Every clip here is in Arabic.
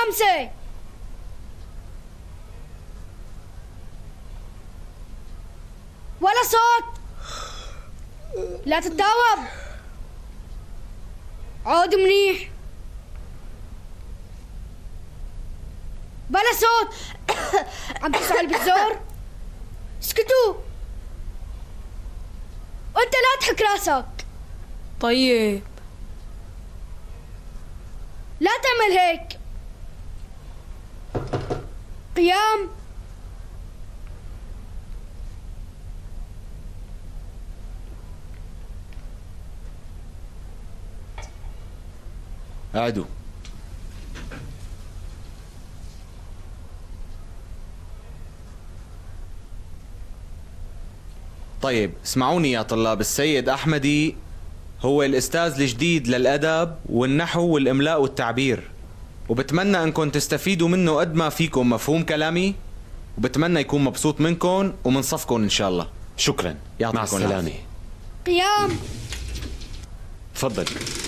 5. ولا صوت. لا تتداوب. عود منيح. بلا صوت. عم تفعل بالزور. اسكتوا. وانت لا تحك راسك. طيب لا تعمل هيك. قيام. قعدوا. طيب اسمعوني يا طلاب، السيد أحمدي هو الأستاذ الجديد للأدب والنحو والإملاء والتعبير، وبتمنى أنكم تستفيدوا منه قد ما فيكم. مفهوم كلامي؟ وبتمنى يكون مبسوط منكم ومن صفكم إن شاء الله. شكرا، يعطيكم مع السلامة. قيام. تفضل.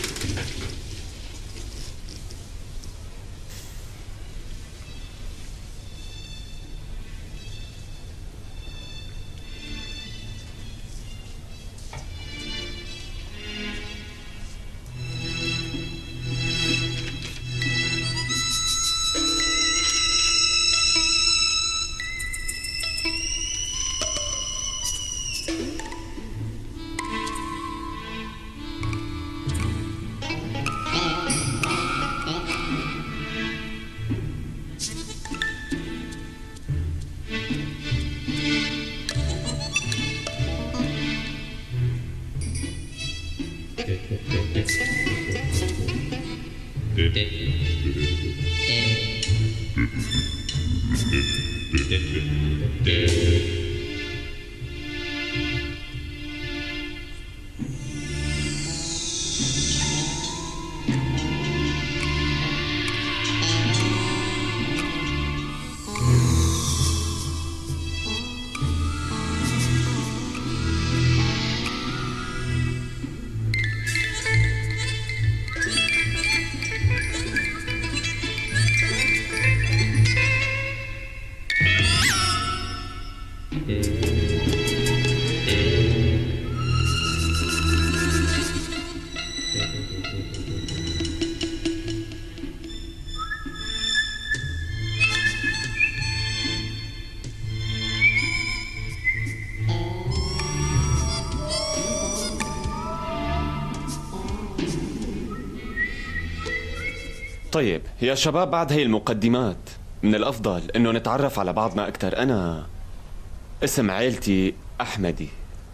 طيب يا شباب، بعد هي المقدمات من الأفضل إنه نتعرف على بعضنا أكثر. أنا اسم عيلتي أحمدي،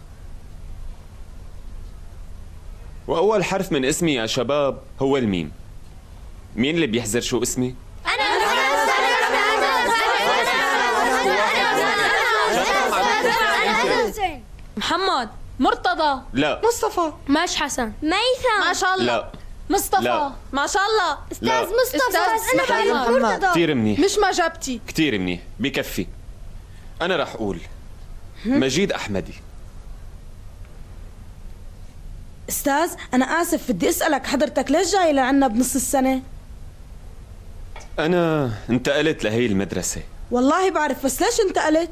وأول حرف من اسمي يا شباب هو الميم. مين اللي بيحزر شو اسمي؟ محمد، مرتضى، لا. مصطفى، ماش حسن، ميثم. ما شاء الله، لا. مصطفى، لا. ما شاء الله، لا. أستاذ مصطفى. أستاذ أنا بعرف محمد. مرتضى. كتير منيح، مش ما جبتي. كتير منيح، بكفي. أنا رح أقول مجيد أحمدي. استاذ انا اسف، بدي اسالك حضرتك ليش جاي لعنا بنص السنه؟ أنا انتقلت لهي المدرسة. والله بعرف، بس ليش انتقلت؟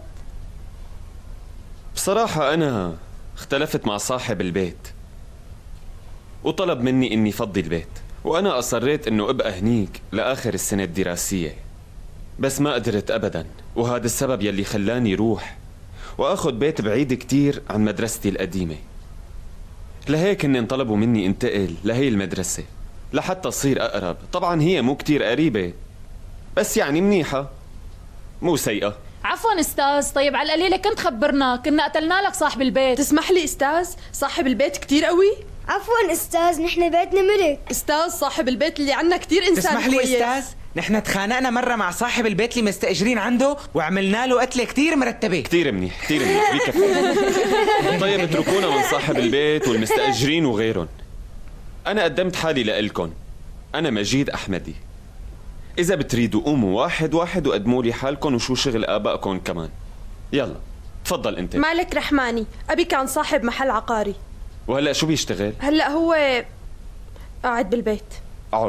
بصراحة أنا اختلفت مع صاحب البيت وطلب مني إني فضي البيت، وأنا أصريت إنه أبقى هنيك لآخر السنة الدراسية، بس ما قدرت أبدا، وهذا السبب يلي خلاني روح وأخذ بيت بعيد كتير عن مدرستي القديمة. لهيك هن طلبوا مني انتقل لهي المدرسة لحتى تصير أقرب. طبعا هي مو كتير قريبة، بس يعني منيحة، مو سيئة. عفوا استاذ، طيب على القليله كنت خبرنا، كنا قتلنا لك صاحب البيت. تسمح لي استاذ، صاحب البيت كتير قوي. عفوا استاذ، نحن بيتنا ملك. استاذ صاحب البيت اللي عنا كتير انسان تسمح لي كويس. استاذ، نحن تخانقنا مرة مع صاحب البيت اللي مستأجرين عنده وعملنا له قتلة كتير مرتبة. كتير منيح، كتير منيح، بكفي. طيب اتركونا من صاحب البيت والمستأجرين وغيرهم. أنا قدمت حالي لإلكن، أنا مجيد أحمدي. إذا بتريدوا قوموا واحد واحد وقدموا لي حالكم وشو شغل آبائكم كمان. يلا تفضل أنت. مالك رحماني، أبي كان صاحب محل عقاري، وهلأ شو بيشتغل؟ هلأ هو قاعد بالبيت. اقعد.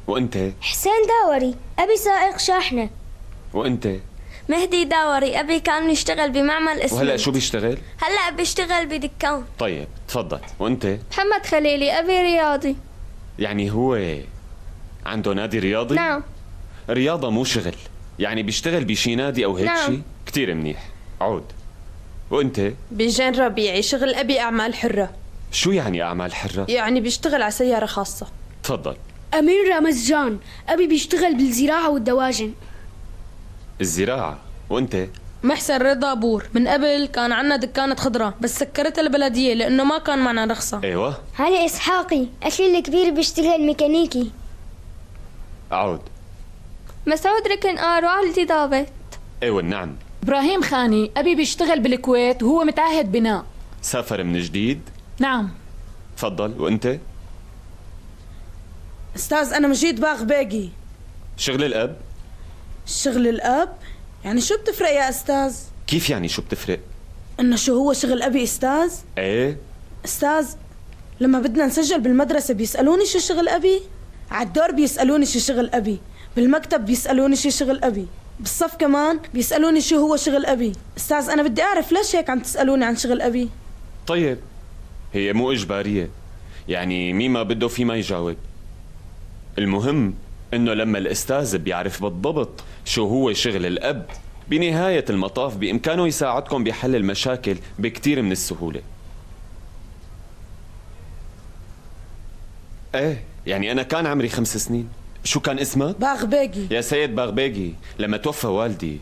وانت؟ حسين داوري، أبي سائق شاحنة. وانت؟ مهدي داوري، أبي كان يشتغل بمعمل اسمه. وهلا شو بيشتغل؟ هلا بيشتغل بدكان. طيب تفضل. وانت؟ محمد خليلي، أبي رياضي. يعني هو عنده نادي رياضي؟ نعم. رياضة مو شغل، يعني بيشتغل بشي نادي او هيك نعم. شي؟ كتير منيح. عود. وانت؟ بجان ربيعي، شغل أبي أعمال حرة. شو يعني اعمال حرة؟ يعني بيشتغل على سيارة خاصة. تفضل. أمير رمزجان، أبي بيشتغل بالزراعة والدواجن. الزراعة. وانت؟ محسن رضا بور، من قبل كان عنا دكانة خضرة بس سكرتها البلدية لأنه ما كان معنا رخصة. ايوه. علي إسحاقي، أخي الكبير بيشتغل ميكانيكي. عود. مسعود ركن والدي ضابط. ايوه نعم. إبراهيم خاني، أبي بيشتغل بالكويت وهو متعهد بناء. سافر من جديد؟ نعم. تفضل. وانت؟ أستاذ أنا مجيد باغ باقي. شغل الاب؟ شغل الأب؟ يعني شو بتفرق يا أستاذ؟ كيف يعني شو بتفرق؟ إنه شو هو شغل أبي أستاذ؟ ايه. أستاذ لما بدنا نسجل بالمدرسة بيسألوني شو شغل أبي؟ عالدور بيسألوني شو شغل أبي، بالمكتب بيسألوني شو شغل أبي، بالصف كمان بيسألوني شو هو شغل أبي. أستاذ أنا بدي أعرف ليش هيك عم تسألوني عن شغل أبي؟ طيب هي مو إجبارية، يعني مين ما بده في ما يجاوب. المهم إنه لما الأستاذ بيعرف بالضبط شو هو شغل الأب، بنهاية المطاف بإمكانه يساعدكم بحل المشاكل بكتير من السهولة. ايه يعني أنا كان عمري 5 سنين. شو كان اسمك؟ باغباقي. يا سيد باغباقي، لما توفى والدي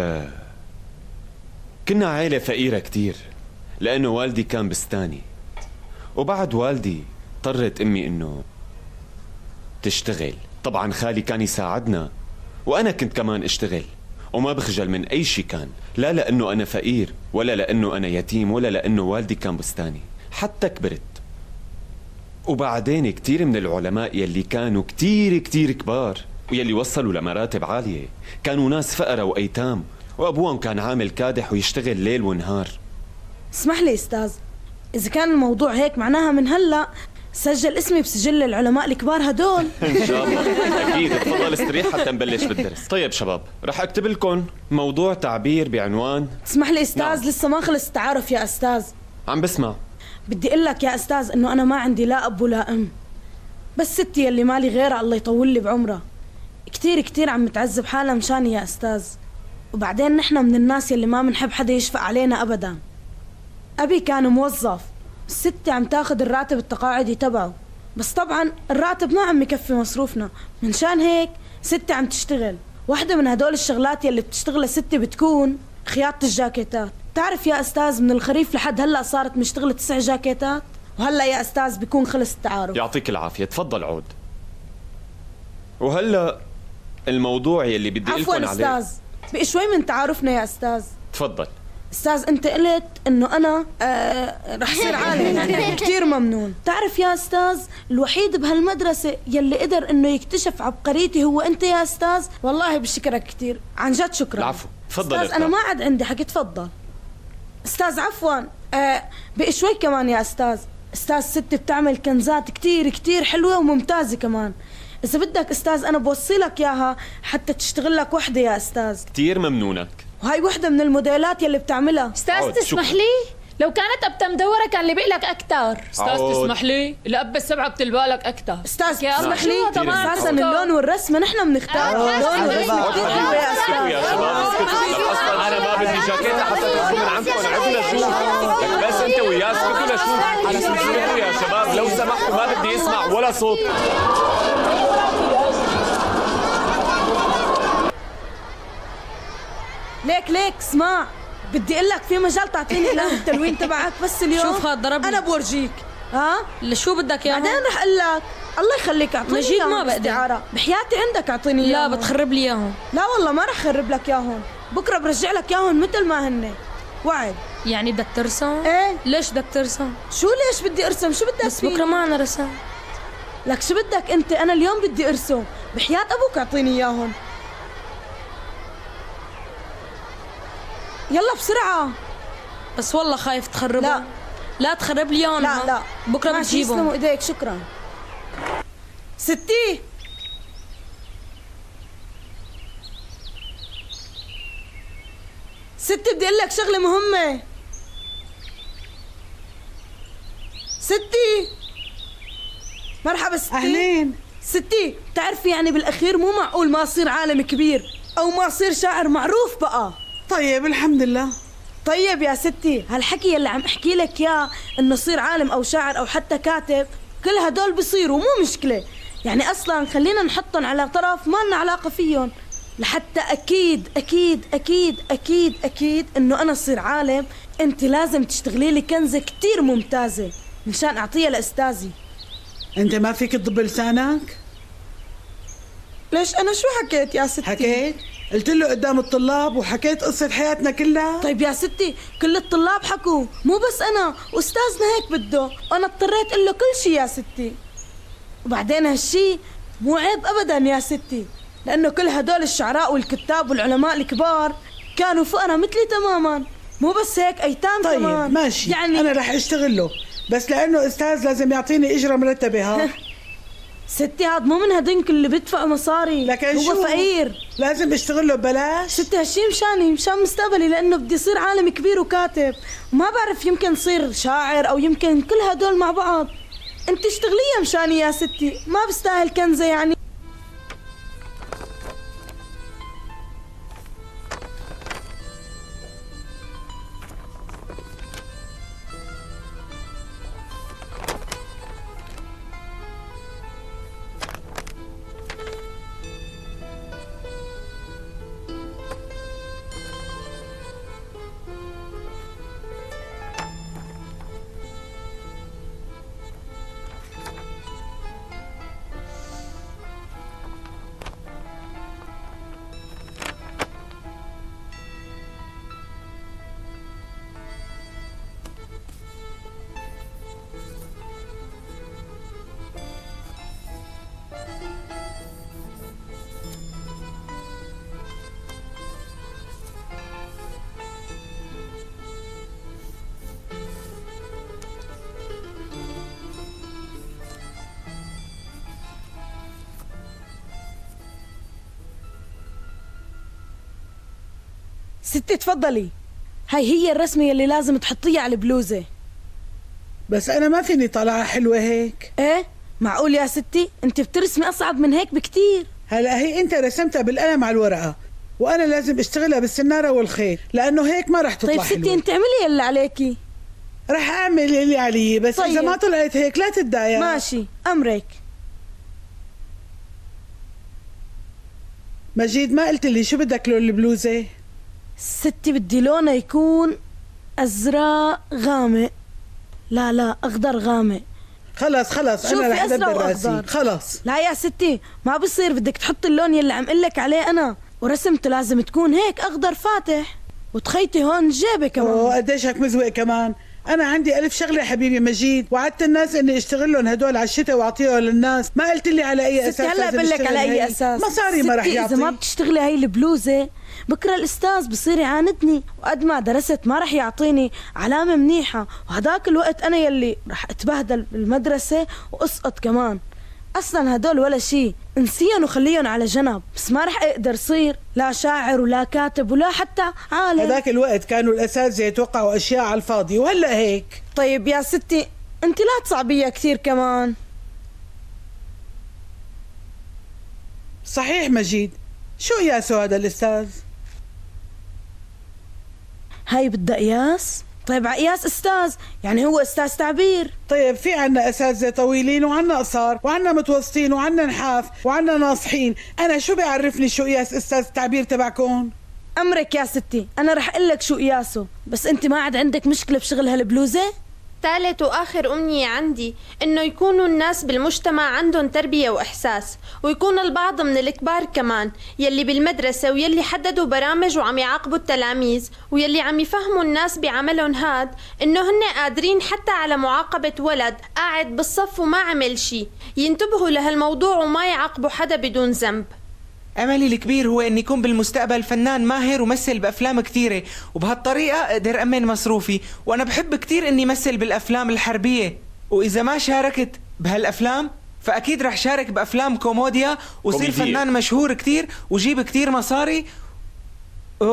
كنا عائلة فقيرة كتير، لأنه والدي كان بستاني، وبعد والدي اضطرت أمي إنه تشتغل. طبعا خالي كان يساعدنا، وأنا كنت كمان اشتغل، وما بخجل من أي شي كان، لا لأنه أنا فقير ولا لأنه أنا يتيم ولا لأنه والدي كان بستاني. حتى كبرت، وبعدين كتير من العلماء يلي كانوا كتير كتير كبار ويلي وصلوا لمراتب عالية كانوا ناس فقرة وأيتام، وأبوهم كان عامل كادح ويشتغل ليل ونهار. اسمح لي أستاذ، إذا كان الموضوع هيك معناها من هلأ سجل اسمي بسجل العلماء الكبار هدول. إن شاء الله. أكيد. تفضل استريح حتى نبلش بالدرس. طيب شباب، رح أكتب لكم موضوع تعبير بعنوان. اسمح لي أستاذ، نعم. لسه ما خلص التعارف يا أستاذ. عم بسمع. بدي أقول لك يا أستاذ إنه أنا ما عندي لا أب ولا أم، بس ستي يلي مالي غيرها الله يطول لي بعمرها كتير كتير عم متعذب حالها مشاني يا أستاذ. وبعدين نحن من الناس يلي ما بنحب حدا يشفق علينا أبدا. أبي كان موظف، ستي عم تاخد الراتب التقاعدي تبعه، بس طبعا الراتب ما عم يكفي مصروفنا، منشان هيك ستي عم تشتغل. واحدة من هدول الشغلات يلي بتشتغلها ستي بتكون خياطة الجاكيتات. تعرف يا أستاذ من الخريف لحد هلأ صارت مشتغلة 9 جاكيتات، وهلأ يا أستاذ بيكون خلص التعارف. يعطيك العافية. تفضل عود. وهلأ الموضوع يلي بدي لكم عليه. عفوا أستاذ، بقي شوي من تعارفنا يا أستاذ. تفضل. أستاذ أنت قلت إنه أنا رح صير عالم، يعني كتير ممنون. تعرف يا أستاذ الوحيد بهالمدرسة يلي قدر إنه يكتشف عبقريتي هو أنت يا أستاذ، والله بشكرك كتير، عن جد شكرا. العفو. تفضل. أستاذ أنا ما عاد عندي حكي، تفضل. أستاذ عفوا بقي شوي كمان يا أستاذ. أستاذ ستي بتعمل كنزات كتير كتير حلوة وممتازة كمان، إذا بدك أستاذ أنا بوصيلك إياها حتى تشتغل لك وحدة يا أستاذ. كتير ممنونك. وهي وحدة من الموديلات يلي بتعملها. أستاذ عود، تسمح شكرا. لي؟ لو كانت أبتة مدورة كان اللي بقلك أكتر. أستاذ عود. تسمح لي؟ الأب السبعة بتلبالك أكتر. أستاذ يا اسمح شو لي، طبعاً أساسا اسكت. اللون والرسمة نحن بنختار. اللون والرسمة كتير حلوة يا اسكتوا أستاذ. يا شباب، اسكتوا. لك اصلا انا ما بدي جاكيتة حتى تاخذوا من عندكم. انا عندنا شو لك، بس انت وياه اسكتوا لشو. اسكتوا يا شباب لو سمحتوا، ما بدي اسمع ولا صوت. ليك اسمع، بدي اقول لك في مجال تعطيني اقلام التلوين تبعك بس اليوم. شوف هاد ضربني. انا بورجيك. ها شو بدك اياه؟ بعدين رح اقول لك. الله يخليك اعطيني مجيد إياهم ما بقدر. باستعارة. بحياتي عندك اعطيني لا اياهم. بتخرب لي اياهم. لا والله ما رح خرب لك اياهم، بكره برجع لك اياهم مثل ما هن. وعد. يعني بدك ترسم؟ ايه. ليش بدك ترسم؟ شو ليش بدي ارسم؟ شو بدك بس فيني؟ بكره ما انا رسم. لك شو بدك انت؟ انا اليوم بدي ارسم، بحياة ابوك اعطيني اياهم. يلا بسرعة. بس والله خايف تخربهم. لا. لا تخرب لي اياهم. لا بكره ماشي، بتجيبهم. يسلموا ايديك، شكرا. ستي ستي بدي اقول لك شغله مهمه. ستي مرحبا ستي. اهلين. ستي بتعرفي يعني بالاخير مو معقول ما اصير عالم كبير او ما اصير شاعر معروف بقى. طيب الحمد لله. طيب يا ستي هالحكي اللي عم احكي لك اياه انه صير عالم او شاعر او حتى كاتب كل هدول بيصيروا مو مشكله، يعني اصلا خلينا نحطهم على طرف ما لنا علاقه فيهم، لحتى اكيد اكيد اكيد اكيد اكيد انه انا اصير عالم انت لازم تشتغلي لي كنزه كتير ممتازه مشان اعطيها لاستاذي. انت ما فيك تضب لسانك؟ ليش انا شو حكيت يا ستي؟ حكيت؟ قلت له قدام الطلاب وحكيت قصة حياتنا كلها. طيب يا ستي كل الطلاب حكوا مو بس انا، واستاذنا هيك بده، وانا اضطريت اقول له كل شيء يا ستي. وبعدين هالشي مو عيب ابدا يا ستي، لانه كل هدول الشعراء والكتاب والعلماء الكبار كانوا فقراء مثلي تماما، مو بس هيك ايتام طيب كمان. طيب ماشي، يعني انا رح اشتغل له، بس لانه استاذ لازم يعطيني اجره مرتبه. ها ستي هاد مو من هدنك اللي بيدفعوا مصاري، لكن هو شو فقير، لازم اشتغل له ببلاش. ستي هالشي مشاني مشان مستقبلي، لانه بدي صير عالم كبير وكاتب، وما بعرف يمكن صير شاعر او يمكن كل هدول مع بعض. انت اشتغليها مشاني يا ستي، ما بستاهل كنزه يعني. ستي تفضلي، هاي هي الرسمة اللي لازم تحطيها على البلوزة. بس أنا ما فيني طالعة حلوة هيك. إيه؟ معقول يا ستي؟ أنت بترسمي أصعب من هيك بكتير. هلا هي أنت رسمتها بالقلم على الورقة، وأنا لازم أشتغلها بالسنارة والخيط، لأنه هيك ما رح تطلع طيب ستي حلوة. أنت اعملي اللي عليكي. رح أعمل اللي علي، بس طيب. إذا ما طلعت هيك لا تتضايق. ماشي، أمرك. مجيد ما قلت لي شو بدك لون البلوزة؟ ستي بدي لونه يكون أزرق غامق. لا أخضر غامق. خلص أنا رح أدبر راسي. خلص. لا يا ستي ما بصير، بدك تحطي اللون يلي عم قلك عليه أنا، ورسمته لازم تكون هيك أخضر فاتح، وتخيطي هون جيبه كمان. أوه قديش هيك مزوق كمان. أنا عندي ألف شغلة حبيبي مجيد، وعدت الناس إني أشتغل لهم هدول على الشتاء وأعطيهم للناس، ما قلت لي على أي أساس. هلا بقول لك على أي أساس. مصاري ما رح يعطي. إذا ما بتشتغلي هاي البلوزة بكره الأستاذ بصير يعاندني، وقد ما درست ما رح يعطيني علامة منيحة، وهداك الوقت أنا يلي رح أتبهدل بالمدرسة وأسقط كمان. أصلا هدول ولا شي، انسيهم وخليهم على جنب، بس ما رح أقدر صير لا شاعر ولا كاتب ولا حتى عالم. هداك الوقت كانوا الأساتذة يتوقعوا أشياء على الفاضي، وهلأ هيك. طيب يا ستي أنت لا تصعبيها كثير كمان. صحيح مجيد، شو قياسه هذا الأستاذ؟ هاي بدها قياس؟ طيب على قياس أستاذ، يعني هو أستاذ تعبير. طيب في عنا أساتذة طويلين وعنا قصار وعنا متوسطين وعنا نحاف وعنا ناصحين، أنا شو بيعرفني شو قياس أستاذ التعبير تبعكم؟ أمرك يا ستي، أنا رح أقول لك شو قياسه، بس أنت ما عاد عندك مشكلة بشغل هالبلوزة؟ ثالث وآخر أمنية عندي إنه يكونوا الناس بالمجتمع عندهم تربية وإحساس، ويكون البعض من الكبار كمان يلي بالمدرسة ويلي حددوا برامج وعم يعاقبوا التلاميذ ويلي عم يفهموا الناس بعملهم هاد إنه هن قادرين حتى على معاقبة ولد قاعد بالصف وما عمل شي، ينتبهوا لهالموضوع وما يعاقبوا حدا بدون ذنب. أملي الكبير هو أني يكون بالمستقبل فنان ماهر ومثل بأفلام كثيرة، وبهالطريقة أقدر أمن مصروفي، وأنا بحب كثير أني مثل بالأفلام الحربية، وإذا ما شاركت بهالأفلام فأكيد رح شارك بأفلام كوميديا وصير فنان مشهور كثير وجيب كثير مصاري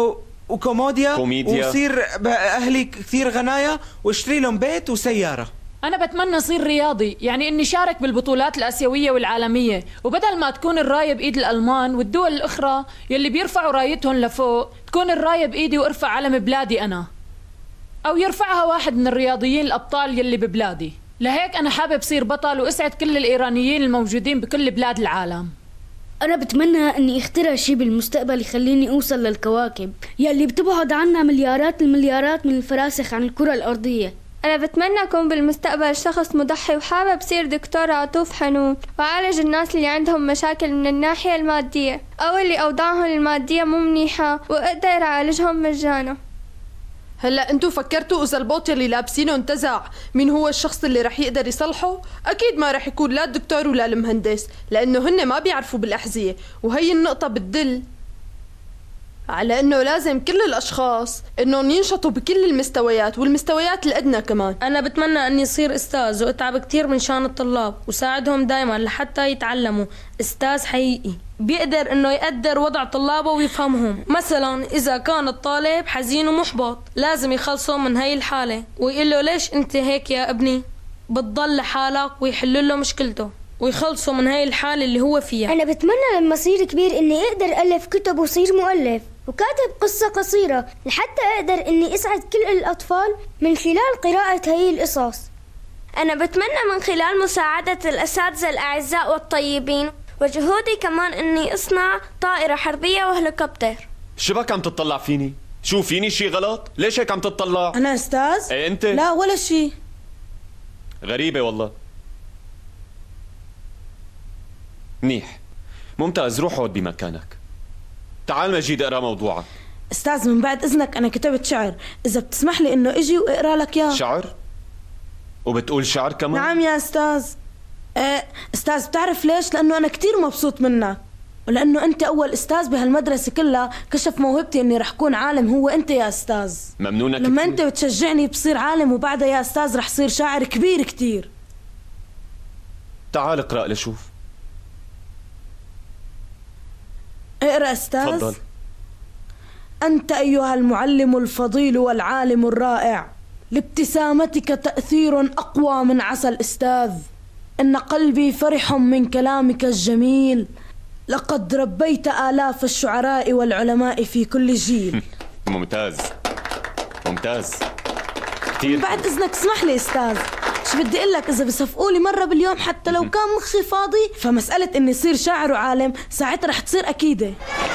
وكوموديا كوميديا. وصير اهلي كثير غنايا واشتري لهم بيت وسياره. أنا بتمنى أصير رياضي، يعني إني شارك بالبطولات الآسيوية والعالمية، وبدل ما تكون الراية بإيد الألمان والدول الأخرى يلي بيرفعوا رايتهم لفوق، تكون الراية بإيدي وارفع علم بلادي أنا، أو يرفعها واحد من الرياضيين الأبطال يلي ببلادي. لهيك أنا حابب صير بطل وأسعد كل الإيرانيين الموجودين بكل بلاد العالم. أنا بتمنى إني اخترع شي بالمستقبل يخليني أوصل للكواكب يلي بتبعد عنا مليارات المليارات من الفراسخ عن الكرة الأرضية. أنا بتمنى أكون بالمستقبل شخص مضحي وحابب صير دكتور عطوف حنون وعالج الناس اللي عندهم مشاكل من الناحية المادية أو اللي أوضاعهم المادية مو منيحة وأقدر أعالجهم مجانا. هلا انتو فكرتوا اذا البوط يلي لابسينه انتزع مين هو الشخص اللي رح يقدر يصلحه؟ اكيد ما رح يكون لا الدكتور ولا المهندس، لانه هن ما بيعرفوا بالاحذية، وهي النقطة بتدل على انه لازم كل الاشخاص انهم ينشطوا بكل المستويات والمستويات الادنى كمان. أنا بتمنى أني أصير أستاذ وأتعب كتير من شان الطلاب وساعدهم دايما لحتى يتعلموا. أستاذ حقيقي بيقدر أنه يقدر وضع طلابه ويفهمهم. مثلا إذا كان الطالب حزين ومحبط لازم يخلصه من هاي الحالة ويقول له ليش أنت هيك يا ابني، بتضل لحالك ويحل له مشكلته ويخلصوا من هاي الحالة اللي هو فيها. أنا بتمنى لما أصير كبير إني أقدر ألف كتب وصير مؤلف وكاتب قصة قصيرة لحتى أقدر إني أسعد كل الأطفال من خلال قراءة هاي القصص. أنا بتمنى من خلال مساعدة الأساتذة الأعزاء والطيبين وجهودي كمان إني أصنع طائرة حربية وهليكوبتر. شبك عم تطلع فيني؟ شو فيني شي غلط؟ ليش هيك عم تطلع؟ أنا أستاذ؟ ايه أنت؟ لا ولا شي. غريبة والله. منيح، ممتاز، روح اقعد بمكانك. تعال مجيد اقرا موضوعك. أستاذ من بعد إذنك أنا كتبت شعر، إذا بتسمح لي إنه إجي وأقرأ لك إياه. شعر؟ وبتقول شعر كمان؟ نعم يا أستاذ. أستاذ بتعرف ليش؟ لأنه أنا كتير مبسوط منك، ولأنه أنت أول أستاذ بهالمدرسة كلها كشف موهبتي إني رح كون عالم، هو أنت يا أستاذ. ممنونك لما كتير. أنت بتشجعني بصير عالم وبعدها يا أستاذ رح صير شاعر كبير كتير. تعال اقرأ لشوف. اقرأ أستاذ. تفضل. أنت أيها المعلم الفضيل والعالم الرائع، لابتسامتك تأثير أقوى من عسل أستاذ. إن قلبي فرح من كلامك الجميل، لقد ربيت آلاف الشعراء والعلماء في كل جيل. ممتاز ممتاز كتير. بعد إذنك اسمح لي أستاذ، شو بدي أقول لك، إذا بصفقوا لي مرة باليوم حتى لو كان مخي فاضي، فمسألة إني صير شاعر وعالم ساعتها رح تصير أكيدة.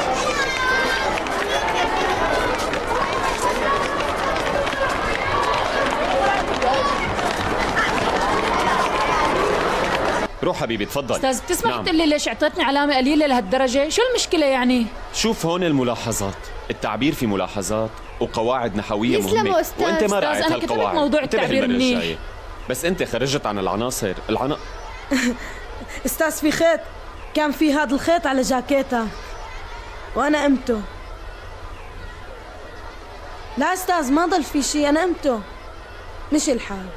روح حبيبي تفضل. أستاذ بتسمح نعم. تقول لي ليش اعطيتني علامة قليلة لهالدرجة؟ شو المشكلة يعني؟ شوف هون الملاحظات، التعبير في ملاحظات وقواعد نحوية يسلموا مهمة، أستاذ. وانت ما أستاذ، راعيت أنا كتبت هالقواعد. موضوع انتبه التعبير المرة منيح. الجاية. بس انت خرجت عن العناصر أستاذ في خيط، كان في هذا الخيط على جاكيتها وأنا قمته. لا أستاذ ما ضل في شي، أنا قمته، مشي الحال.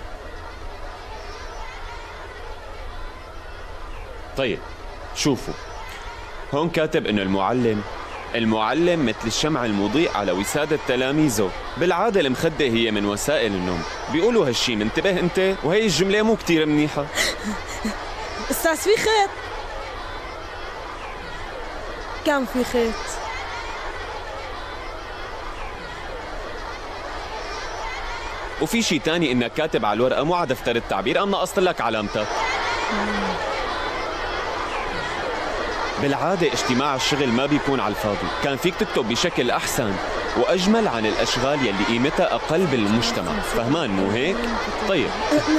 طيب شوفوا هون كاتب انه المعلم مثل الشمع المضيء على وسادة تلاميذه. بالعادة المخدة هي من وسائل النوم، بيقولوا هالشي، منتبه انت؟ وهي الجملة مو كتير منيحة. أستاذ في خيط، كان في خيط. وفي شي تاني انك كاتب على الورقة مو على دفتر التعبير، انا نقصت لك علامتك. بالعادة اجتماع الشغل ما بيكون على الفاضي، كان فيك تكتب بشكل أحسن وأجمل عن الأشغال يلي قيمتها أقل بالمجتمع، فهمان مو هيك؟ طيب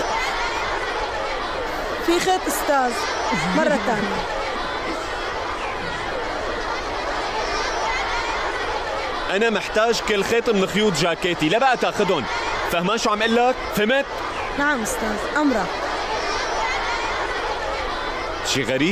في خيط أستاذ مرة تانية. أنا محتاج كل خيط من خيوط جاكيتي، لا بقى تاخدهم، فهمان شو عم قل لك؟ فهمت؟ نعم أستاذ، أمرك. شي غريب؟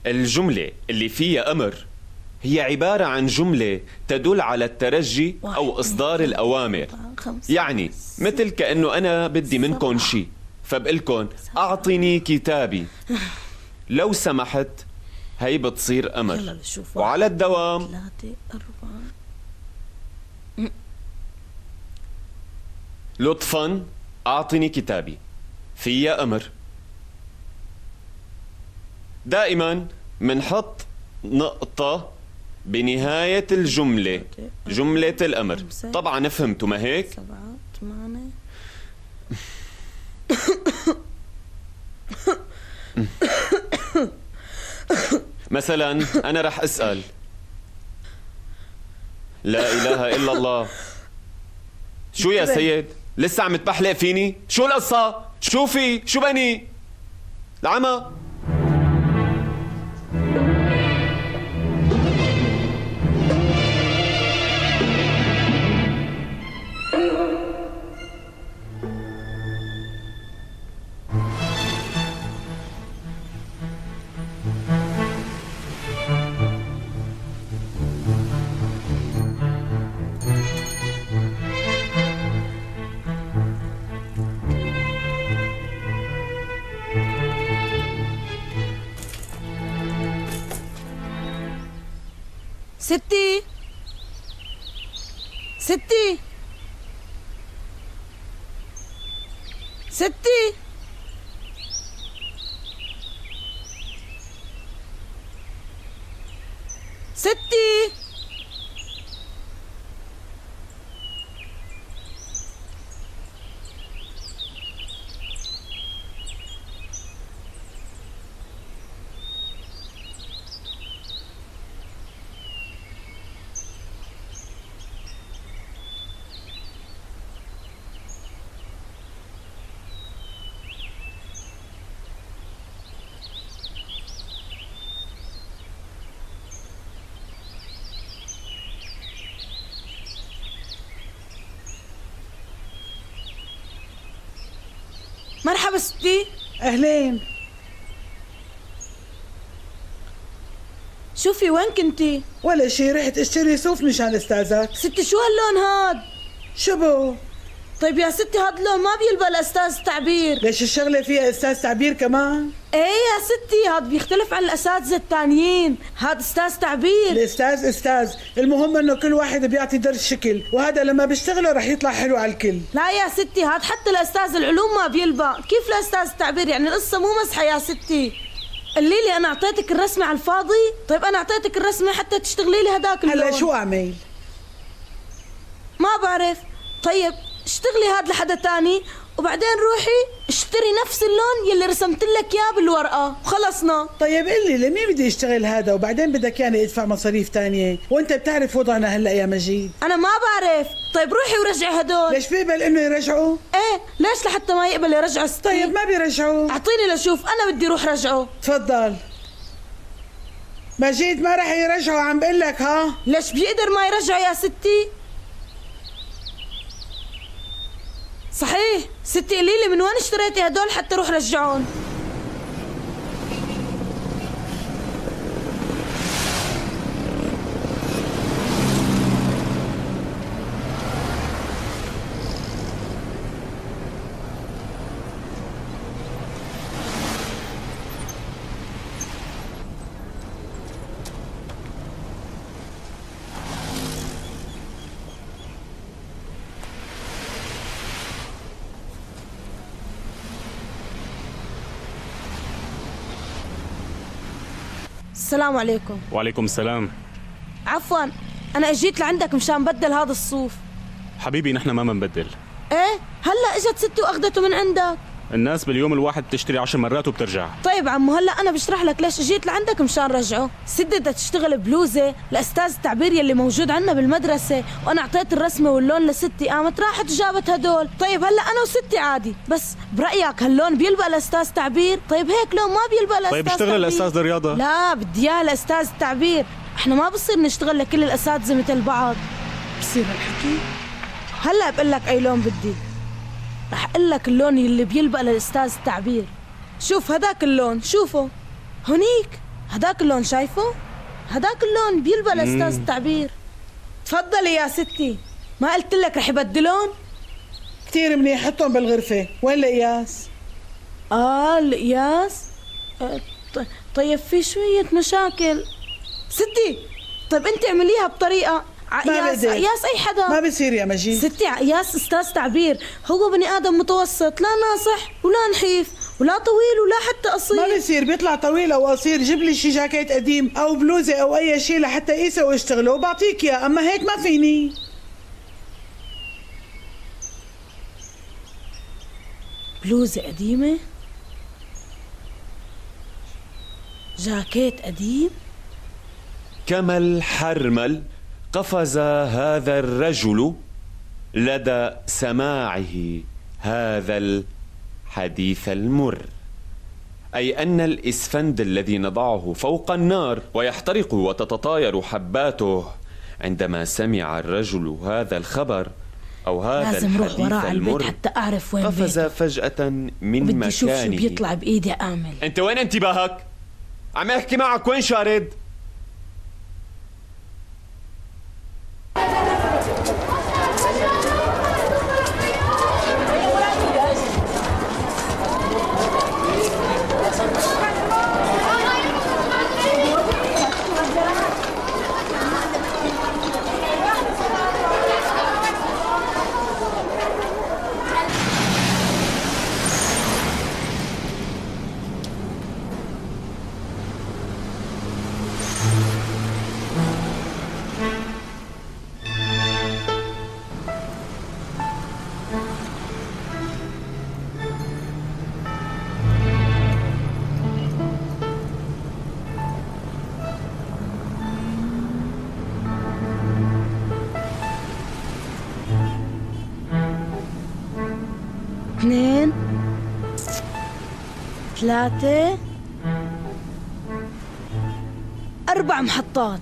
الجملة اللي فيها أمر هي عبارة عن جملة تدل على الترجي أو إصدار الأوامر. يعني مثل كأنه أنا بدي منكم شيء، فبقلكن أعطني كتابي، لو سمحت، هي بتصير أمر وعلى الدوام. 3 4 لطفاً أعطني كتابي فيها أمر. دائماً منحط نقطة بنهاية الجملة، جملة الأمر. طبعاً فهمتوا ما هيك؟ 7 8 مثلاً أنا رح أسأل: لا إله إلا الله. شو يا سيد؟ لسه عم تبحلق فيني؟ شو القصة؟ شو في؟ شو بني؟ العمى؟ ستي ستي ستي ستي مرحبا ستي. أهلين. شوفي وين كنتي؟ ولا شي، رحت اشتري صوف مشان استاذك. ستي شو هاللون هاد؟ شبو؟ طيب يا ستي هاد اللون ما بيلبق لأستاذ تعبير. ليش الشغلة فيها أستاذ تعبير كمان؟ ايه يا ستي هاد بيختلف عن الأساتذة التانيين، هاد أستاذ تعبير. الأستاذ أستاذ، المهم إنه كل واحد بيعطي درس شكل، وهذا لما بيشتغله رح يطلع حلو على الكل. لا يا ستي هاد حتى الأستاذ العلوم ما بيلبق، كيف الأستاذ التعبير؟ يعني القصة مو مسحة يا ستي. قولي لي أنا أعطيتك الرسمة على الفاضي؟ طيب أنا أعطيتك الرسمة حتى تشتغلي لي هداك اللون. هلا شو أعمل؟ ما بعرف. طيب اشتغلي هاد لحدا تاني وبعدين روحي اشتري نفس اللون يلي رسمت لك اياه بالورقه وخلصنا. طيب قل لي لمين بدي اشتغل هذا وبعدين بدك يعني ادفع مصاريف تانية، وانت بتعرف وضعنا هلا يا مجيد. انا ما بعرف. طيب روحي ورجعي هدول. ليش بيقبل انه يرجعوا؟ ايه ليش لحتى ما يقبل يرجعوا ستي؟ طيب ما بيرجعوا. اعطيني لشوف، انا بدي روح رجعه. تفضل. مجيد ما رح يرجعوا عم بقول لك. ها ليش بيقدر ما يرجعوا يا ستي؟ صحيح ستي قولي لي من وين اشتريتي هدول حتى روح رجعون. السلام عليكم. وعليكم السلام. عفوا انا اجيت لعندك مشان بدل هذا الصوف. حبيبي نحن ما بنبدل. ايه هلا اجت ستي واخذته من عندك. الناس باليوم الواحد بتشتري 10 مرات وبترجع. طيب عمو هلا انا بشرح لك ليش اجيت لعندك مشان رجعه. ستي بدها تشتغل بلوزه لاستاذ التعبير يلي موجود عندنا بالمدرسه، وانا اعطيت الرسمه واللون لستي، قامت راحت وجابت هدول. طيب هلا انا وستي عادي، بس برايك هاللون بيلبق لاستاذ تعبير؟ طيب هيك لون ما بيلبق لاستاذ طيب اشتغل لاستاذ الرياضه. لا بدي اياه لاستاذ التعبير، احنا ما بصير نشتغل لكل الاساتذه مثل بعض. بصير الحكي؟ هلا بقول لك اي لون بدي. رح اقول لك اللون اللي بيلبق للاستاذ التعبير. شوف هداك اللون، شوفه هونيك هداك اللون شايفه؟ هداك اللون بيلبى أستاذ التعبير. تفضلي يا ستي، ما قلت لك رح يبدلون؟ كتير منيح، حطهم بالغرفة. وين القياس؟ القياس؟ طيب في شوية مشاكل ستي. طيب انت اعمليها بطريقة عقياس اي حدا. ما بصير يا مجيد ستي. عقياس استاذ تعبير، هو بني ادم متوسط، لا ناصح ولا نحيف ولا طويل ولا حتى قصير. ما بصير بيطلع طويل او قصير. جيب لي شي جاكيت قديم او بلوزه او اي شيء لحتى قيسه واشتغله وبعطيك اياه، اما هيك ما فيني. بلوزة قديمة، جاكيت قديم. كما الحرمل قفز هذا الرجل لدى سماعه هذا الحديث المر، أي أن الإسفند الذي نضعه فوق النار ويحترق وتتطاير حباته، عندما سمع الرجل هذا الخبر أو هذا لازم روح الحديث وراه المر البيت حتى أعرف وين قفز بيته. فجأة من بدي مكانه. شوف شو بيطلع بإيدي أعمل. أنت وين انتباهك؟ عم أحكي معك، وين شارد؟ اثنين، ثلاثة، 4 محطات.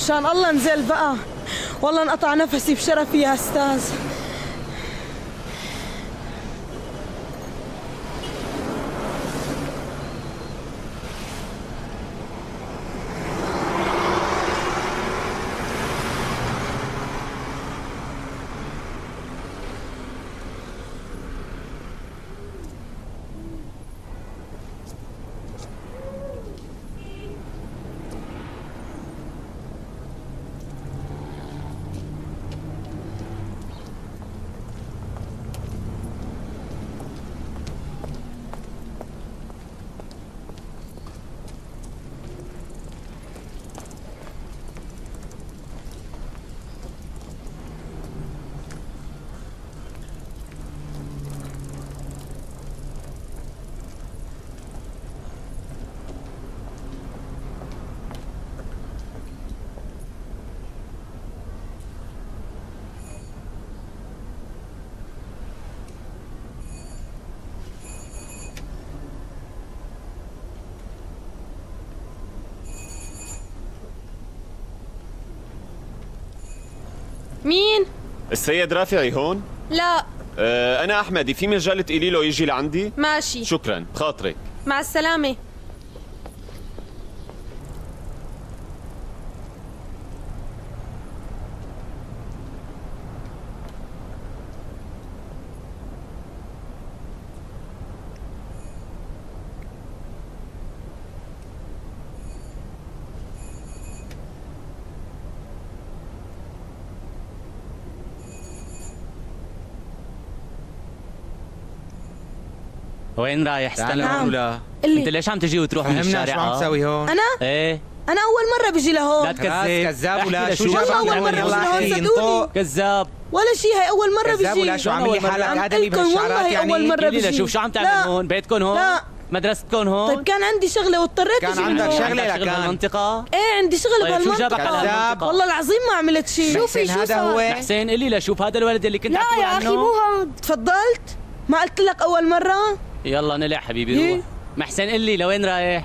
مشان الله انزل بقى، والله انقطع نفسي بشرفي يا أستاذ. مين؟ السيد رافعي هون؟ لا. أنا أحمدي، في مجال تقولي له يجي لعندي؟ ماشي. شكرا، بخاطرك. مع السلامة. وين رايح؟ استنى. نعم. اللي انت ليش عم تجي وتروح من الشارع؟ شو عم تسوي هون؟ أنا؟ ايه أنا أول مرة بجي لهون. لا تكذب. كذاب ولا شو والله جابك أول مرة لهون؟ بجي يلا لهون، احكي صدقوني. انطق. كذاب ولا شيء، هاي أول مرة كذاب بجي. ولا شو عامل لي حالك آدمي لكم بهالشعرات والله يعني؟ أول مرة ليلى بجي. شوف شو عم تعمل لا. هون؟ بيتكم هون؟ لا. مدرستكم هون؟ طيب كان عندي شغلة واضطريت كان أجي عندك لهون. شغلة شغل لكان. بالمنطقة؟ ايه عندي شغل طيب شو جابك على بهالمنطقة. المنطقة؟ والله العظيم ما عملت شيء. شوفي شو هذا هو. حسين قلي له شوف هذا الولد اللي كنت عم لا تقول يا عنه. أخي مو هاد. تفضلت؟ ما قلت لك أول مرة؟ يلا نلع حبيبي إيه؟ روح. محسن قلي لوين رايح؟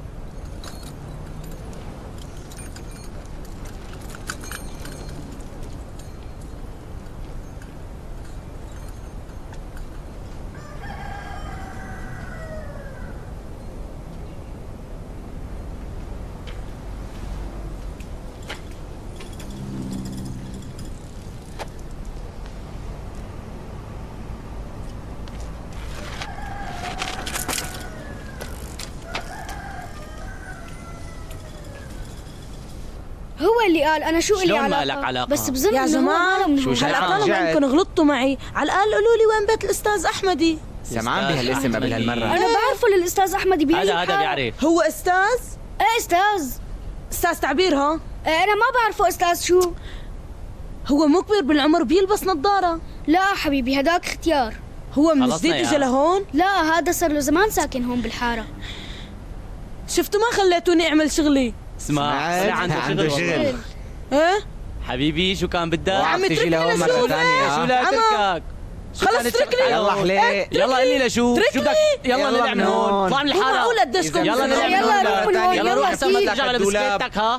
هو اللي قال أنا شو إلي شلون ما علاقة؟ لك علاقة؟ بس بظن يا إنه هو جماعة ما له شو من جاي؟ على الأقل ما يمكن غلطتوا معي، على الأقل قولوا لي وين بيت الأستاذ أحمدي. سمعان بهالاسم قبل هالمرة. أنا بعرفه للأستاذ أحمد بهي هذا بيعرف. هو أستاذ؟ إيه أستاذ. أستاذ تعبير ها؟ إيه أنا ما بعرفه أستاذ شو. هو مو كبير بالعمر بيلبس نظارة. لا حبيبي هداك اختيار. هو من خلصنا جديد يا اجى لهون؟ لا هذا صار له زمان ساكن هون بالحارة. شفتوا ما خليتوني أعمل شغلي. اسمع طلع عنده شغل. ايه؟ حبيبي شو كان بدك؟ يا عمي تيجي لهون اتركني مرة لشوف. ثانية. شو لا تركك؟ خلص اتركني. يلا حليق. يلا قلي لشوف شو بدك؟ يلا نلعب من هون. اطلع من مو الحارة. معقول قديشكم يلا نلعب من يلا هون. روح من هون. يلا روح يلا حسب ما أكيد. ترجع على بسكيتك ها.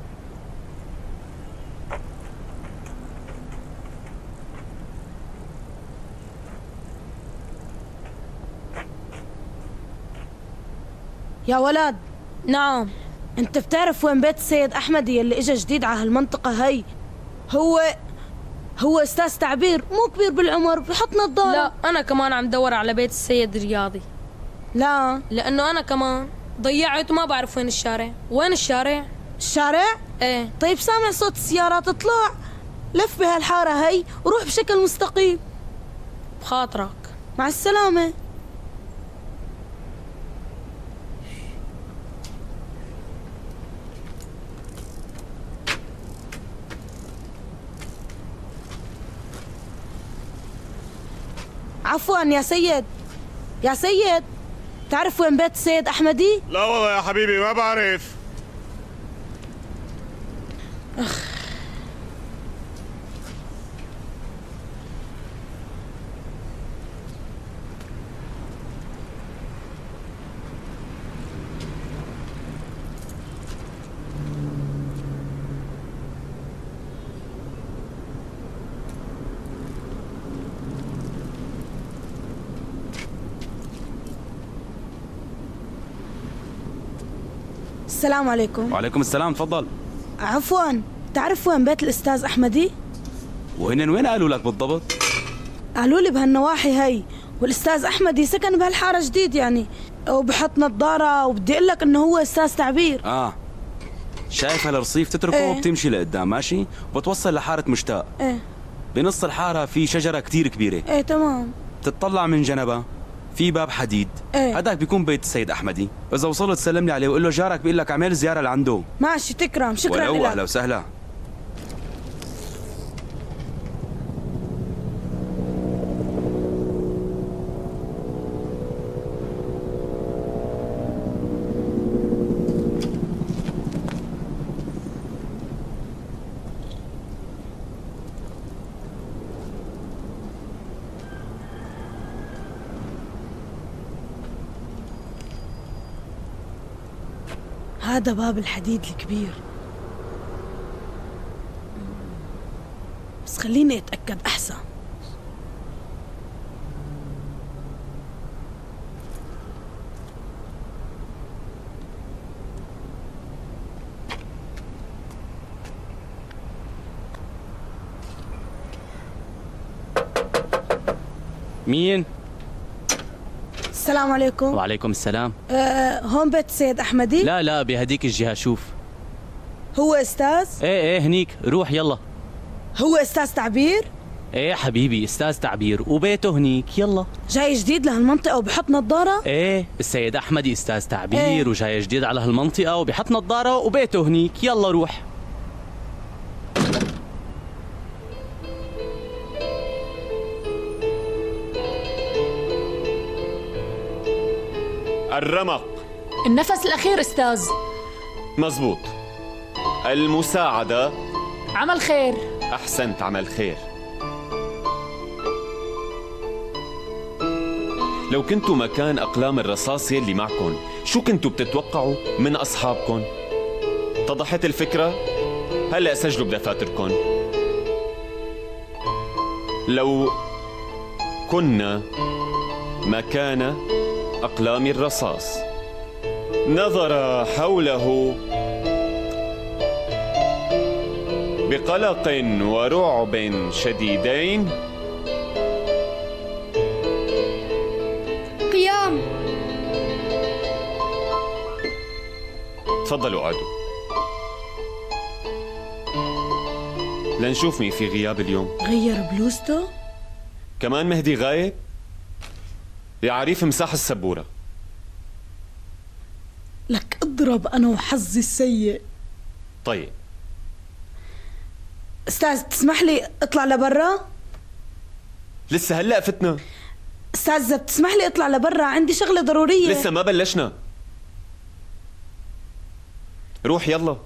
يا ولد نعم. انت بتعرف وين بيت السيد أحمدي اللي اجى جديد على هالمنطقة هي؟ هو أستاذ تعبير، مو كبير بالعمر، بحط نظارة. لا أنا كمان عم دور على بيت السيد رياضي. لا لأنه أنا كمان ضيعت وما بعرف وين الشارع. وين الشارع؟ الشارع؟ ايه. طيب سامع صوت السيارات، اطلع لف بهالحارة هي وروح بشكل مستقيم. بخاطرك. مع السلامة. عفوا يا سيد، يا سيد تعرف وين بيت السيد أحمدي؟ لا والله يا حبيبي ما بعرف. السلام عليكم. وعليكم السلام، تفضل. عفوا، تعرف وين بيت الأستاذ أحمدي؟ وين قالوا لك بالضبط؟ قالوا لي بهالنواحي هي، والأستاذ أحمدي سكن بهالحارة جديد يعني، وبحط نظارة، وبدي أقول لك إنه هو أستاذ تعبير. شايف هالرصيف تتركه وبتمشي لقدام ماشي، وبتوصل لحارة مشتاق. بنص الحارة في شجرة كتير كبيرة. تمام. تتطلع من جنبها في باب حديد. هداك بيكون بيت السيد أحمدي. إذا وصلت سلم لي عليه وقول له جارك بيقول لك اعمل زيارة لعنده. ماشي، تكرم، شكرا لك. أهلا وسهلا. هذا باب الحديد الكبير، بس خليني أتأكد أحسن. مين؟ السلام عليكم. وعليكم السلام. هون بيت السيد أحمدي؟ لا بهديك الجهة. شوف، هو أستاذ؟ ايه هنيك، روح يلا. هو أستاذ تعبير؟ ايه حبيبي، أستاذ تعبير وبيته هنيك. يلا. جاي جديد لهالمنطقة وبحط نظارة؟ ايه، السيد أحمدي أستاذ تعبير وجاي جديد على هالمنطقة وبحط نظارة وبيته هنيك. يلا روح. الرمق. النفس الأخير أستاذ. مزبوط. المساعدة. عمل خير. أحسنت، عمل خير. لو كنتوا مكان أقلام الرصاص يلي معكن، شو كنتوا بتتوقعوا من أصحابكن؟ اتضحت الفكرة؟ هلأ سجلوا بدفاتركن. لو كنا مكان أقلام الرصاص، نظر حوله بقلق ورعب شديدين. قيام. تفضلوا قعدوا لنشوف مين في غياب اليوم. غير بلوزته؟ كمان مهدي غايب؟ يا عريف مساح السبورة. لك اضرب أنا وحظي السيء. طيب أستاذ، تسمح لي أطلع لبرا؟ لسه هلأ فتنا. أستاذ، إذا بتسمح لي أطلع لبرا، عندي شغلة ضرورية. لسه ما بلشنا. روح يلا.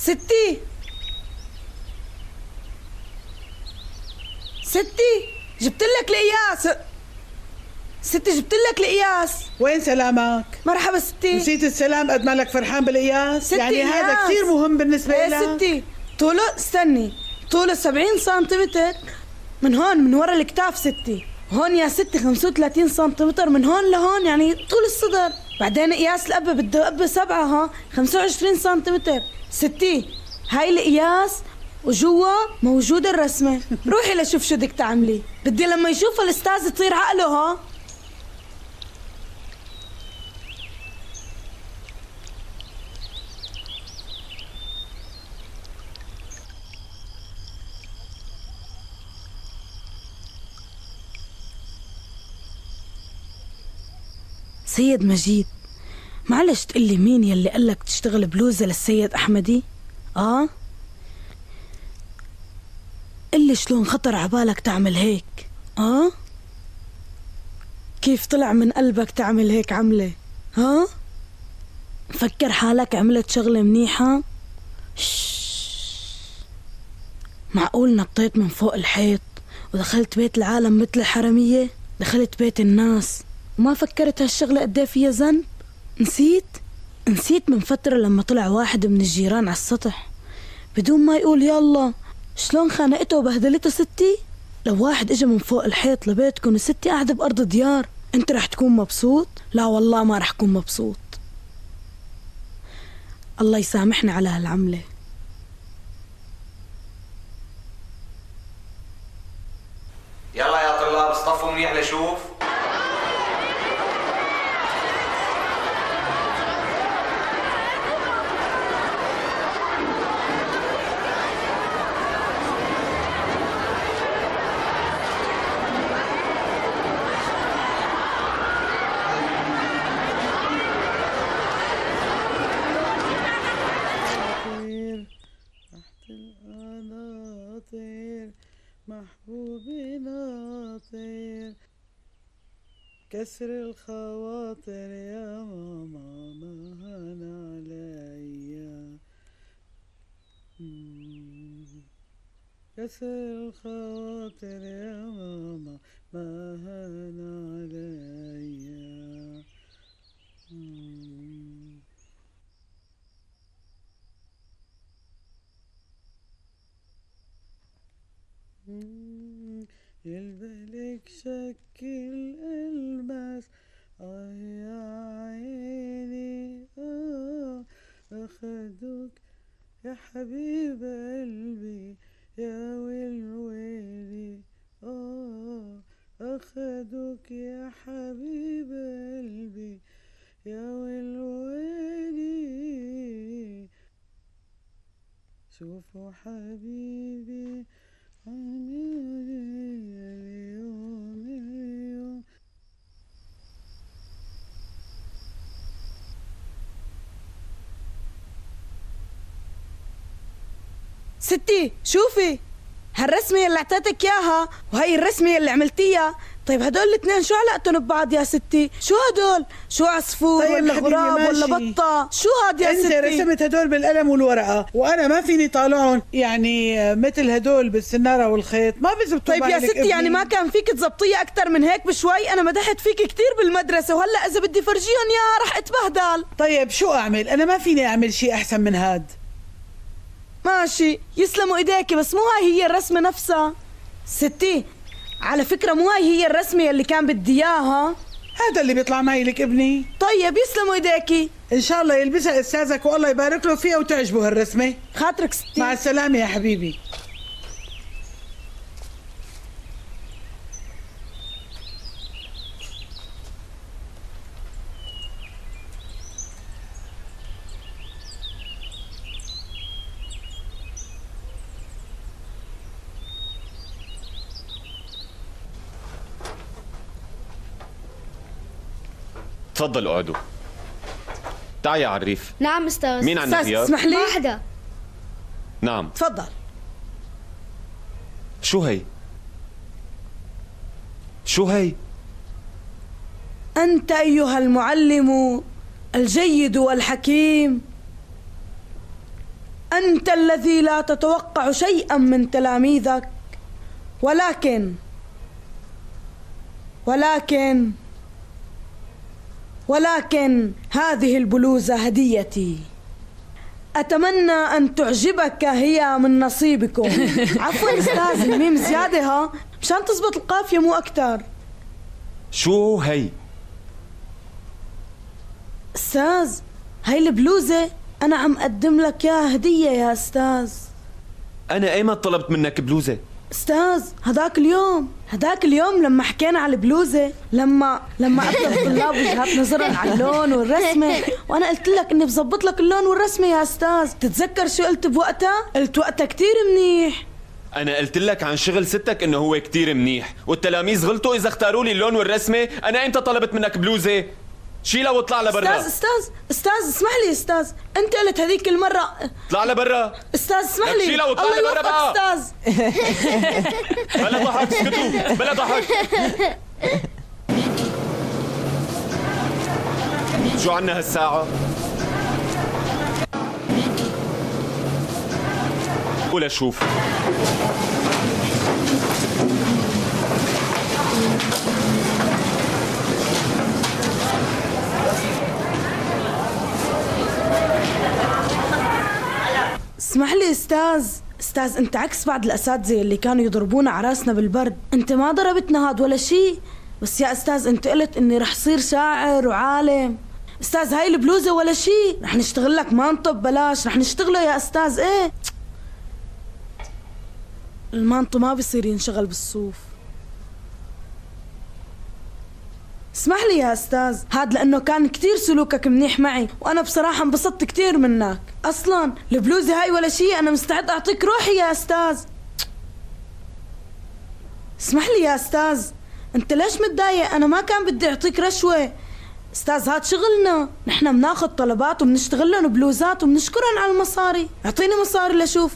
ستي جبت لك القياس. ستي جبت لك القياس. وين سلامك؟ مرحبا ستي. نسيت السلام قد ما لك فرحان بالقياس؟ ستي يعني هذا قياس. كثير مهم بالنسبة لك. ستي طوله استني، طوله 70 سنتيمتر من هون من ورا الكتاف ستي. هون يا ستي 35 سنتيمتر من هون لهون، يعني طول الصدر. بعدين قياس القبة بده قبة 7 25 سنتيمتر. ستي هاي القياس وجوا موجودة الرسمة. روحي لشوف شو بدك تعملي. بدي لما يشوف الأستاذ يطير عقله. ها سيد مجيد، معلش تقلي مين يلي قالك تشتغل بلوزة للسيد أحمدي؟ قلي شلون خطر عبالك تعمل هيك؟ كيف طلع من قلبك تعمل هيك عملة؟ فكر حالك عملت شغلة منيحة؟ معقول نطيت من فوق الحيط ودخلت بيت العالم مثل الحرامية؟ دخلت بيت الناس وما فكرت هالشغلة قد ايه فيها ذنب؟ نسيت من فترة لما طلع واحد من الجيران على السطح بدون ما يقول يلا شلون خانقته وبهدلته ستي؟ لو واحد اجى من فوق الحيط لبيتكم وستي قاعدة بأرض ديار، انت رح تكون مبسوط؟ لا والله ما رح كون مبسوط. الله يسامحنا على هالعملة. يلا يا طلاب اصطفوا منيح لشوف. محبوبي ناطر كسر الخواطر يا ماما ما هان عليا. كسر الخواطر يا ماما ما هان عليا. يلبلك شكل الماس يا عيني أخدوك يا حبيب قلبي يا ويلي أخدوك يا حبيب قلبي يا ويلي. شوفوا حبيبي اليوم. ستي شوفي هالرسمة اللي اعطيتك اياها وهي الرسمة اللي عملتيها. طيب هدول الاثنين شو علاقتهم ببعض يا ستي؟ شو هدول؟ شو عصفور طيب ولا غراب ولا بطة؟ شو هاد يا ستي؟ انت رسمت هدول بالقلم والورقة وانا ما فيني طالعهم يعني مثل هدول بالسنارة والخيط ما بزبطوا. طيب يا ستي يعني ما كان فيك تزبطيها اكثر من هيك بشوي؟ انا مدحت فيك كثير بالمدرسة وهلا اذا بدي فرجيهم اياها رح اتبهدل. طيب شو اعمل؟ انا ما فيني اعمل شيء احسن من هاد. ماشي يسلموا ايديكي بس مو هاي هي الرسمة نفسها. ستي على فكرة مو هاي هي الرسمة اللي كان بدي اياها. هذا اللي بيطلع معي لك ابني. طيب يسلموا ايديكي. ان شاء الله يلبسها استاذك والله يبارك له فيها وتعجبه هالرسمة. خاطرك ستي. مع السلامة يا حبيبي. تفضل اقعدوا. تعال يا عريف. نعم استاذ. مين عندنا غياب؟ اسمح لي. واحدة. نعم تفضل. شو هي؟ شو هي؟ أنت أيها المعلم الجيد والحكيم أنت الذي لا تتوقع شيئا من تلاميذك، ولكن هذه البلوزة هديتي، أتمنى أن تعجبك، هي من نصيبكم. عفوا أستاذ، الميم زيادة ها، مشان تزبط القافية مو أكتر. شو هي؟ أستاذ هاي البلوزة أنا عم أقدم لك يا هدية يا أستاذ. أنا أيمت طلبت منك بلوزة؟ أستاذ هداك اليوم لما حكينا على البلوزة، لما أبدأ الطلاب وجهات نظرهم على اللون والرسمة، وأنا قلت لك إني بظبط لك اللون والرسمة يا أستاذ. تتذكر شو قلت بوقتها؟ قلت وقتها كتير منيح. أنا قلت لك عن شغل ستك إنه هو كتير منيح، والتلاميذ غلطوا إذا اختاروا لي اللون والرسمة. أنا إمتى طلبت منك بلوزة؟ شيلها واطلع لبرا. أستاذ اسمح لي أستاذ، أنت قلت هذيك المرة اطلع لبرا. أستاذ اسمح لي، شيلها واطلع لبرا بقى. أستاذ بلا ضحك، اسكتوا بلا ضحك. شو عنا هالساعة؟ ولا شوف. اسمح لي استاذ انت عكس بعض الاساتذه اللي كانوا يضربونا على راسنا بالبرد. انت ما ضربتنا هاد ولا شيء، بس يا استاذ انت قلت اني رح صير شاعر وعالم. استاذ هاي البلوزه ولا شيء، رح نشتغل لك مانطو ببلاش، رح نشتغله يا استاذ. ايه المانطو ما بيصير ينشغل بالصوف. اسمح لي يا استاذ، هاد لانه كان كتير سلوكك منيح معي، وانا بصراحه انبسطت كتير منك. اصلا البلوزه هاي ولا شيء، انا مستعد اعطيك روحي يا استاذ. اسمح لي يا استاذ، انت ليش متضايق؟ انا ما كان بدي اعطيك رشوه استاذ، هاد شغلنا، نحن بناخذ طلبات وبنشتغل لهم بلوزات وبنشكرهم على المصاري. اعطيني مصاري لشوف.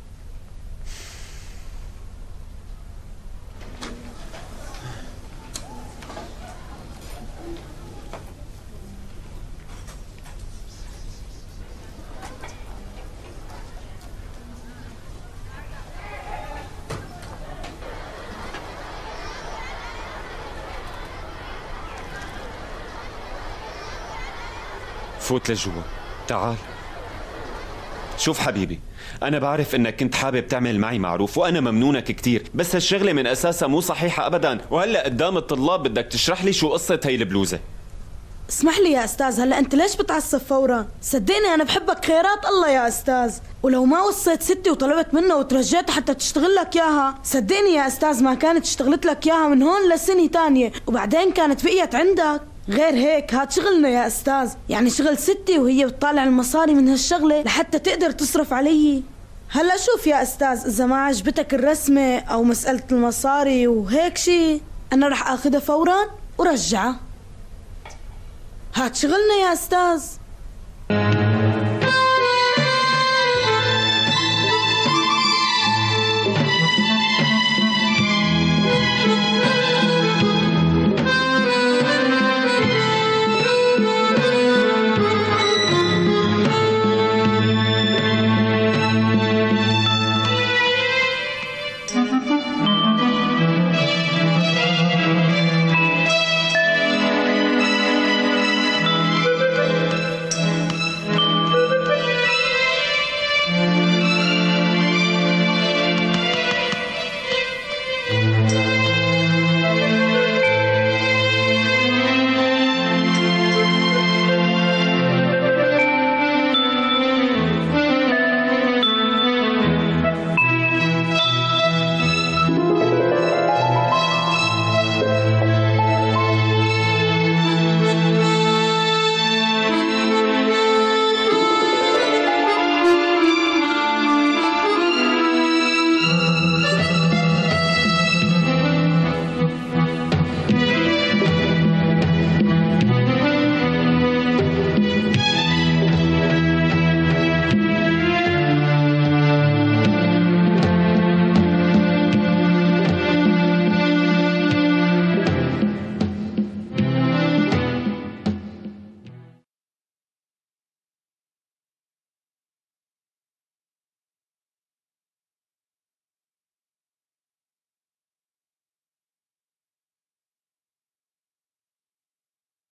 فوت لجوا، تعال. شوف حبيبي، أنا بعرف إنك كنت حابب تعمل معي معروف، وأنا ممنونك كتير، بس هالشغلة من أساسها مو صحيحة أبداً، وهلأ قدام الطلاب بدك تشرح لي شو قصة هي البلوزة. اسمح لي يا استاذ، هلا انت ليش بتعصب فورا؟ صدقني انا بحبك خيرات الله يا استاذ، ولو ما وصيت ستي وطلبت منها وترجيتها حتى تشتغل لك اياها، صدقني يا استاذ ما كانت اشتغلت لك اياها من هون لسنه تانية، وبعدين كانت بقيت عندك. غير هيك هاد شغلنا يا استاذ، يعني شغل ستي وهي بتطالع المصاري من هالشغله لحتى تقدر تصرف علي. هلا شوف يا استاذ، اذا ما عجبتك الرسمه او مساله المصاري وهيك شي، انا رح اخذها فورا ورجعها. هاد شغلنا يا استاذ.